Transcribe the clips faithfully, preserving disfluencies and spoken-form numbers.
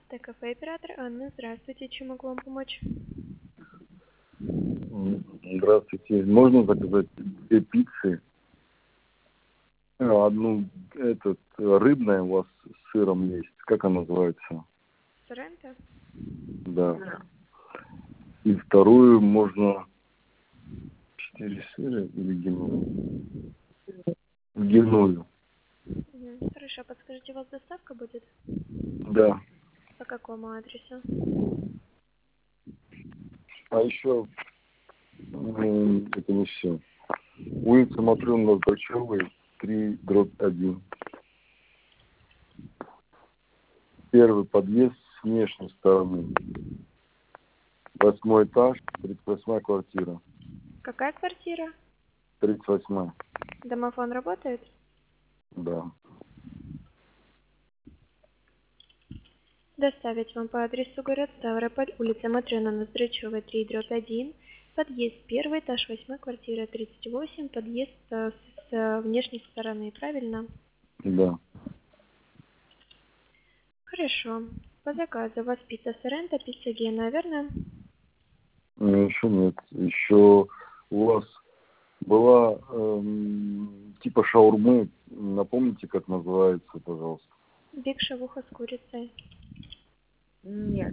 Т-кафе оператор Анна, здравствуйте, чем могу вам помочь? Здравствуйте. Можно заказать две пиццы? Одну, этот, рыбная у вас с сыром есть. Как она называется? Соренто? Да. И вторую можно четыре сыра или геную? Геную. Угу. Хорошо, подскажите, у вас доставка будет? Да. По какому адресу? А еще это не все. Улица Матрёны Лобачевой, три дробь один. Первый подъезд с внешней стороны. Восьмой этаж, тридцать восьмая квартира. Какая квартира? Тридцать восьмая. Домофон работает? Да. Доставить вам по адресу город Ставрополь, улица Матрёны Ноздрачёвой, три дробь один, подъезд первый, этаж восьмой, квартира тридцать восемь, подъезд с, с внешней стороны, правильно? Да. Хорошо. По заказу у вас пицца Соренто, пицца Гена, верно? Еще нет. Еще у вас была эм, типа шаурмы. Напомните, как называется, пожалуйста. Биг шавуха с курицей. Нет.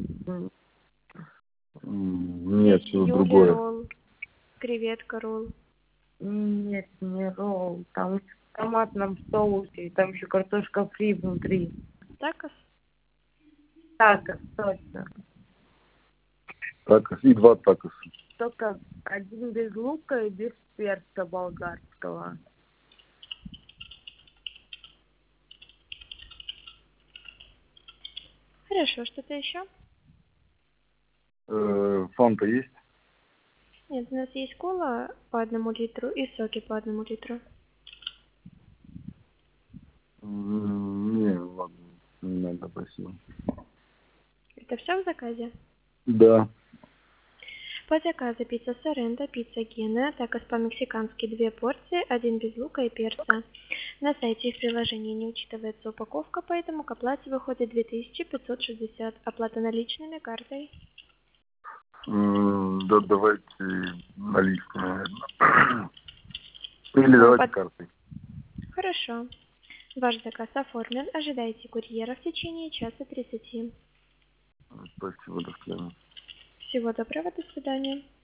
Нет, Есть что-то юги другое. ролл, креветка ролл. Нет, не ролл. Там в томатном соусе, там еще картошка фри внутри. Такос? Такос, точно. Такос и два такоса. Только один без лука и без перца болгарского. Хорошо, что-то еще? Э, фанта есть? Нет, у нас есть кола по одному литру и соки по одному литру. М, Не, ладно, не надо, спасибо. Это все в заказе? Да. По заказу пицца Соренто, пицца Гена, такос по-мексикански две порции, один без лука и перца. На сайте и в приложении не учитывается упаковка, поэтому к оплате выходит две тысячи пятьсот шестьдесят. Оплата наличными, картой. М, Да, давайте наличку, наверное. Или Ну, давайте под- картой. Хорошо. Ваш заказ оформлен. Ожидайте курьера в течение часа тридцати. Спасибо, до свидания. Всего доброго, до свидания.